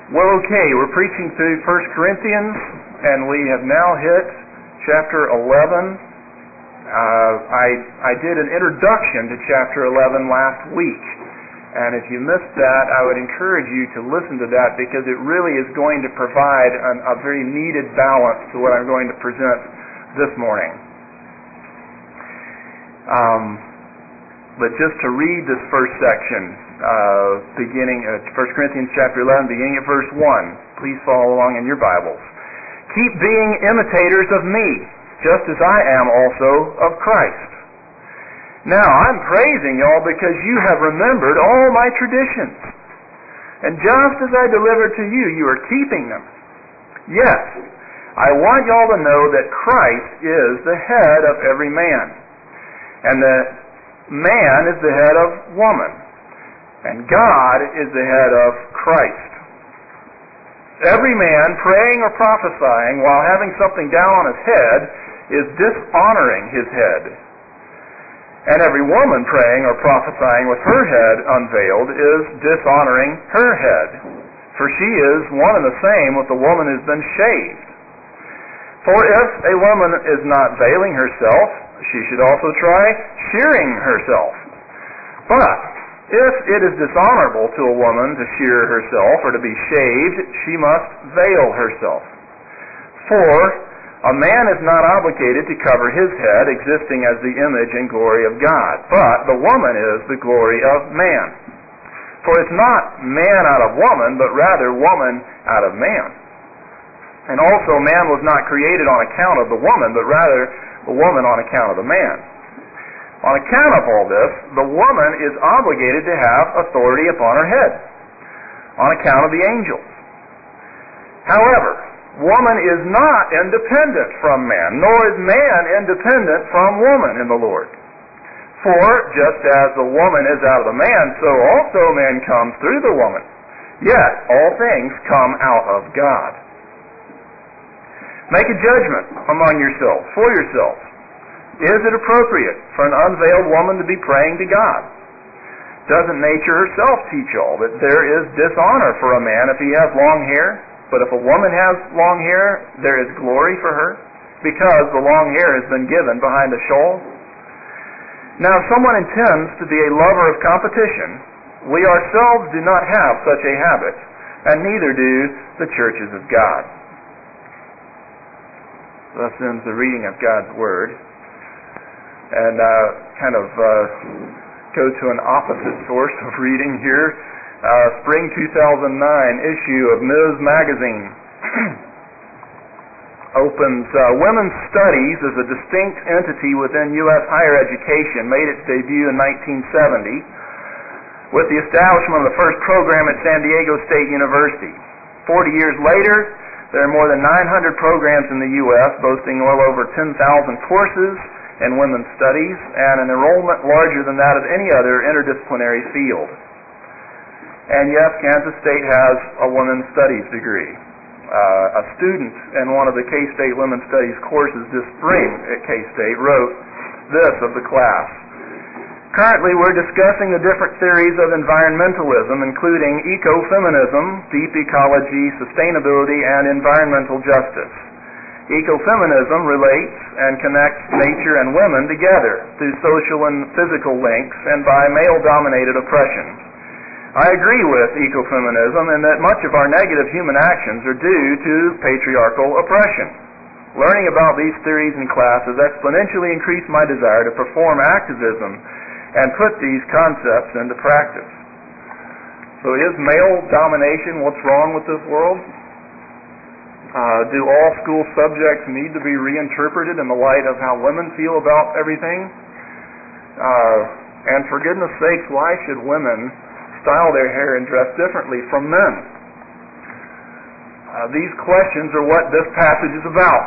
Well, okay, we're preaching through 1 Corinthians, and we have now hit chapter 11. I did an introduction to chapter 11 last week, and if you missed that, I would encourage you to listen to that because it really is going to provide a very needed balance to what I'm going to present this morning. But just to read this first section, beginning at 1 Corinthians chapter 11, beginning at verse 1. Please follow along in your Bibles. Keep being imitators of me, just as I am also of Christ. Now, I'm praising y'all because you have remembered all my traditions. And just as I delivered to you, you are keeping them. Yes, I want y'all to know that Christ is the head of every man. And that man is the head of woman. And God is the head of Christ. Every man praying or prophesying while having something down on his head is dishonoring his head. And every woman praying or prophesying with her head unveiled is dishonoring her head. For she is one and the same with the woman who has been shaved. For if a woman is not veiling herself, she should also try shearing herself. But if it is dishonorable to a woman to shear herself or to be shaved, she must veil herself. For a man is not obligated to cover his head, existing as the image and glory of God, but the woman is the glory of man. For it's not man out of woman, but rather woman out of man. And also man was not created on account of the woman, but rather the woman on account of the man. On account of all this, the woman is obligated to have authority upon her head, on account of the angels. However, woman is not independent from man, nor is man independent from woman in the Lord. For just as the woman is out of the man, so also man comes through the woman. Yet all things come out of God. Make a judgment among yourselves, for yourselves. Is it appropriate for an unveiled woman to be praying to God? Doesn't nature herself teach all that there is dishonor for a man if he has long hair? But if a woman has long hair, there is glory for her, because the long hair has been given behind a shawl? Now, if someone intends to be a lover of competition, we ourselves do not have such a habit, and neither do the churches of God. Thus ends the reading of God's Word. And go to an opposite source of reading here. Spring 2009 issue of Ms. Magazine opens Women's Studies as a distinct entity within U.S. higher education, made its debut in 1970 with the establishment of the first program at San Diego State University. 40 years later, there are more than 900 programs in the U.S. boasting well over 10,000 courses in women's studies, and an enrollment larger than that of any other interdisciplinary field. And yes, Kansas State has a women's studies degree. A student in one of the K-State women's studies courses this spring at K-State wrote this of the class. Currently, we're discussing the different theories of environmentalism, including ecofeminism, deep ecology, sustainability, and environmental justice. Ecofeminism relates and connects nature and women together through social and physical links and by male-dominated oppression. I agree with ecofeminism in that much of our negative human actions are due to patriarchal oppression. Learning about these theories in class has exponentially increased my desire to perform activism and put these concepts into practice. So is male domination what's wrong with this world? Do all school subjects need to be reinterpreted in the light of how women feel about everything? And for goodness sakes, why should women style their hair and dress differently from men? These questions are what this passage is about.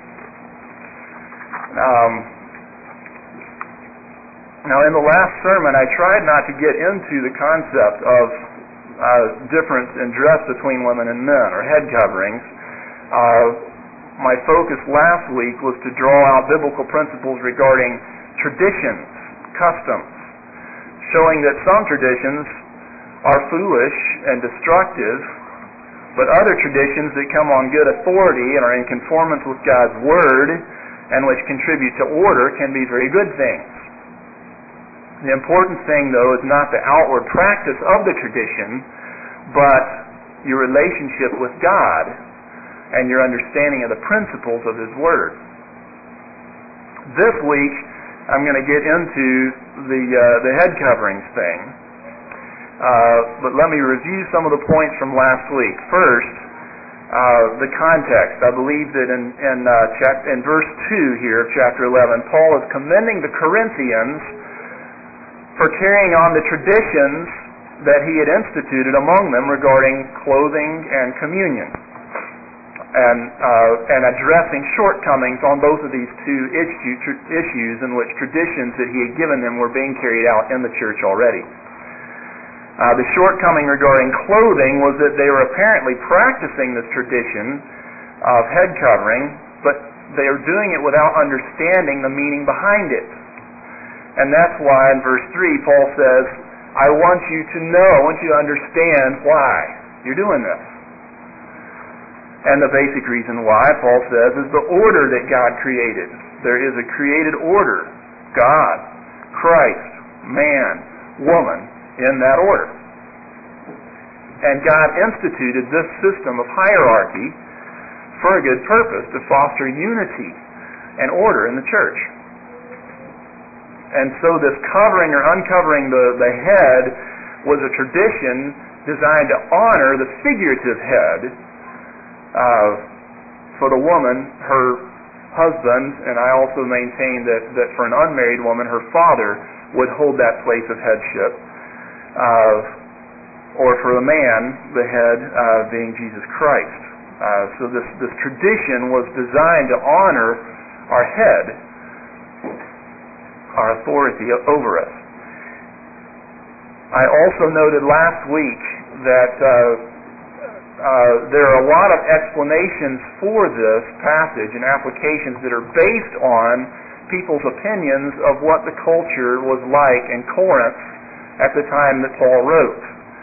Now, in the last sermon, I tried not to get into the concept of difference in dress between women and men, or head coverings. My focus last week was to draw out biblical principles regarding traditions, customs, showing that some traditions are foolish and destructive, But other traditions that come on good authority and are in conformance with God's Word and which contribute to order can be very good things. The important thing, though, is not the outward practice of the tradition, but your relationship with God and your understanding of the principles of His Word. This week, I'm going to get into the head coverings thing. But let me review some of the points from last week. First, the context. I believe that in verse 2 here of chapter 11, Paul is commending the Corinthians for carrying on the traditions that he had instituted among them regarding clothing and communion, and addressing shortcomings on both of these two issues in which traditions that he had given them were being carried out in the church already. The shortcoming regarding clothing was that they were apparently practicing this tradition of head covering, but they are doing it without understanding the meaning behind it. And that's why in verse 3 Paul says, I want you to know, I want you to understand why you're doing this. And the basic reason why, Paul says, is the order that God created. There is a created order. God, Christ, man, woman, in that order. And God instituted this system of hierarchy for a good purpose, to foster unity and order in the church. And so this covering or uncovering the head was a tradition designed to honor the figurative head. For the woman, her husband, and I also maintain that for an unmarried woman, her father would hold that place of headship. Or for the man, the head being Jesus Christ. So this tradition was designed to honor our head, our authority over us. I also noted last week that there are a lot of explanations for this passage and applications that are based on people's opinions of what the culture was like in Corinth at the time that Paul wrote.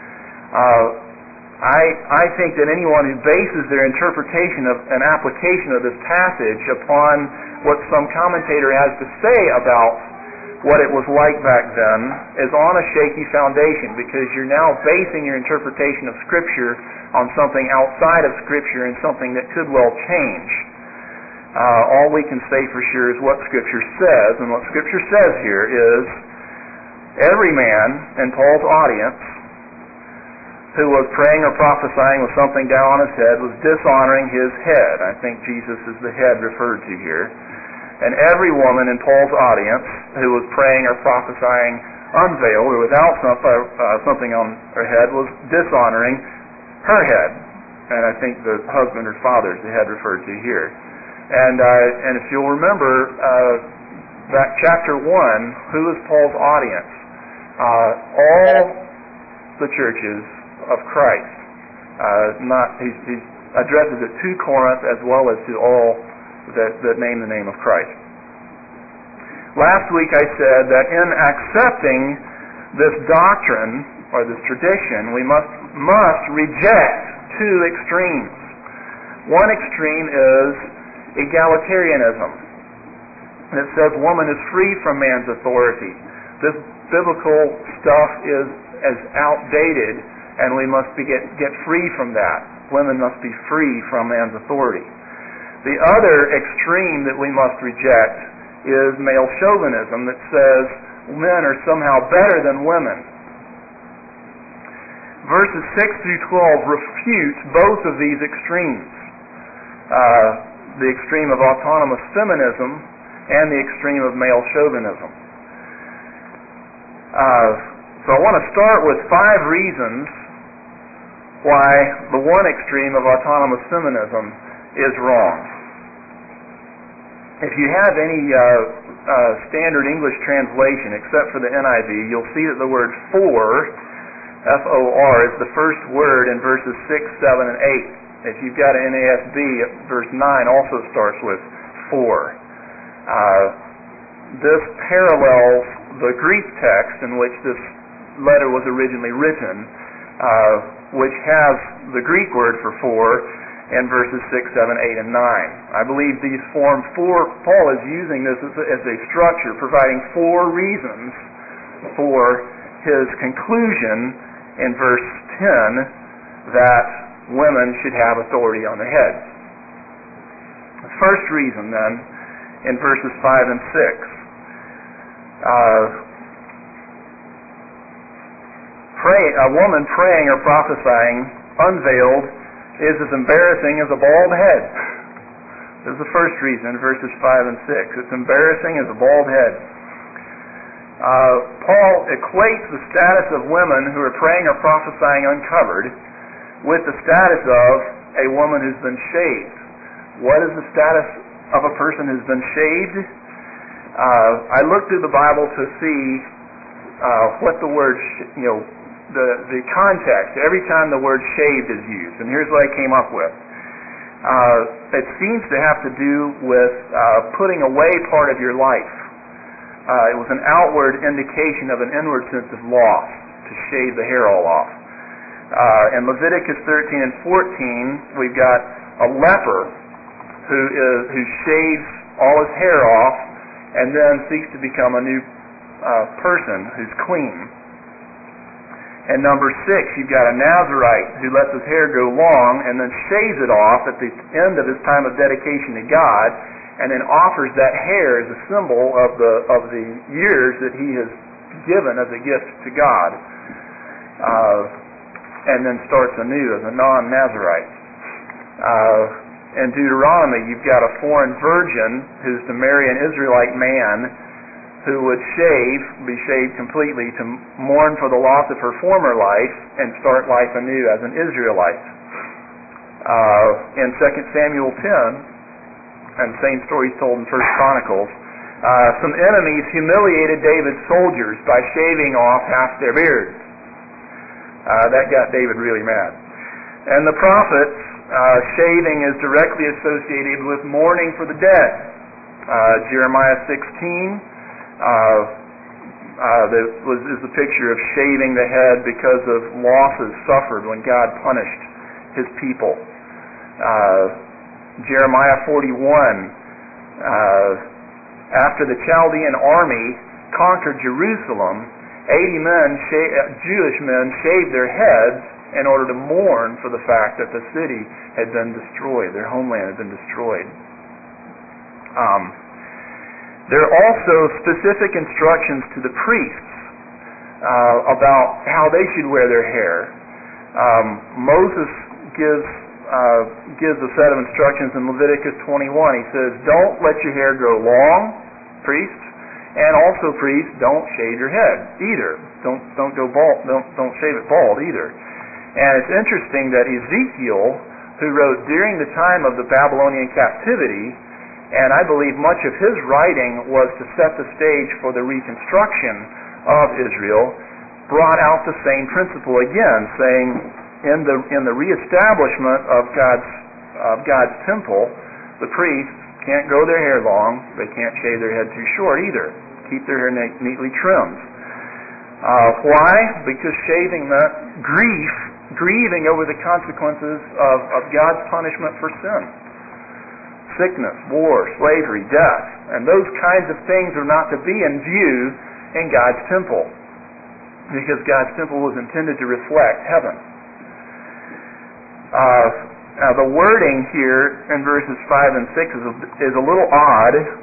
I think that anyone who bases their interpretation of an application of this passage upon what some commentator has to say about what it was like back then is on a shaky foundation, because you're now basing your interpretation of Scripture on something outside of Scripture and something that could well change. All we can say for sure is what Scripture says, and what Scripture says here is every man in Paul's audience who was praying or prophesying with something down on his head was dishonoring his head. I think Jesus is the head referred to here. And every woman in Paul's audience who was praying or prophesying unveiled or without something on her head was dishonoring her head. And I think the husband or father is the head referred to here. And if you'll remember that chapter 1, who is Paul's audience? All the churches of Christ. He addresses it to Corinth as well as to all that name the name of Christ. Last week I said that in accepting this doctrine or this tradition, we must reject two extremes. One extreme is egalitarianism. It says woman is free from man's authority. This biblical stuff is as outdated, and we must get free from that. Women must be free from man's authority. The other extreme that we must reject is male chauvinism that says men are somehow better than women. Verses 6 through 12 refute both of these extremes. The extreme of autonomous feminism and the extreme of male chauvinism. So I want to start with 5 reasons why the one extreme of autonomous feminism is wrong. If you have any standard English translation, except for the NIV, you'll see that the word for, F-O-R, is the first word in verses 6, 7, and 8. If you've got an NASB, verse 9 also starts with for. This parallels the Greek text in which this letter was originally written, which has the Greek word for for in verses 6, 7, 8, and 9. I believe these form four. Paul is using this as a structure, providing four reasons for his conclusion in verse 10 that women should have authority on their heads. The first reason, then, in verses 5 and 6, a woman praying or prophesying unveiled is as embarrassing as a bald head. This is the first reason, verses 5 and 6. It's embarrassing as a bald head. Paul equates the status of women who are praying or prophesying uncovered with the status of a woman who's been shaved. What is the status of a person who's been shaved? I looked through the Bible to see what the word, the context, every time the word shaved is used. And here's what I came up with. It seems to have to do with putting away part of your life. It was an outward indication of an inward sense of loss, to shave the hair all off. In Leviticus 13 and 14, we've got a leper who shaves all his hair off and then seeks to become a new person who's clean. And number 6, you've got a Nazarite who lets his hair go long and then shaves it off at the end of his time of dedication to God, and then offers that hair as a symbol of the years that he has given as a gift to God, and then starts anew as a non-Nazarite. In Deuteronomy, you've got a foreign virgin who's to marry an Israelite man who would be shaved completely to mourn for the loss of her former life and start life anew as an Israelite. In 2 Samuel 10, and the same story is told in 1 Chronicles, some enemies humiliated David's soldiers by shaving off half their beards. That got David really mad. And the prophets, shaving is directly associated with mourning for the dead. Jeremiah 16 is the picture of shaving the head because of losses suffered when God punished his people. Jeremiah 41, after the Chaldean army conquered Jerusalem, 80 Jewish men shaved their heads in order to mourn for the fact that the city had been destroyed, their homeland had been destroyed. There are also specific instructions to the priests about how they should wear their hair. Moses gives a set of instructions in Leviticus 21. He says, "Don't let your hair grow long, priests, and also priests, don't shave your head either. Don't go bald. Don't shave it bald either." And it's interesting that Ezekiel, who wrote during the time of the Babylonian captivity, and I believe much of his writing was to set the stage for the reconstruction of Israel, brought out the same principle again, saying in the reestablishment of God's temple, the priests can't grow their hair long, they can't shave their head too short either. Keep their hair neatly trimmed. Why? Because shaving meant grieving over the consequences of God's punishment for sin. Sickness, war, slavery, death. And those kinds of things are not to be in view in God's temple, because God's temple was intended to reflect heaven. Now the wording here in verses 5 and 6 is a little odd.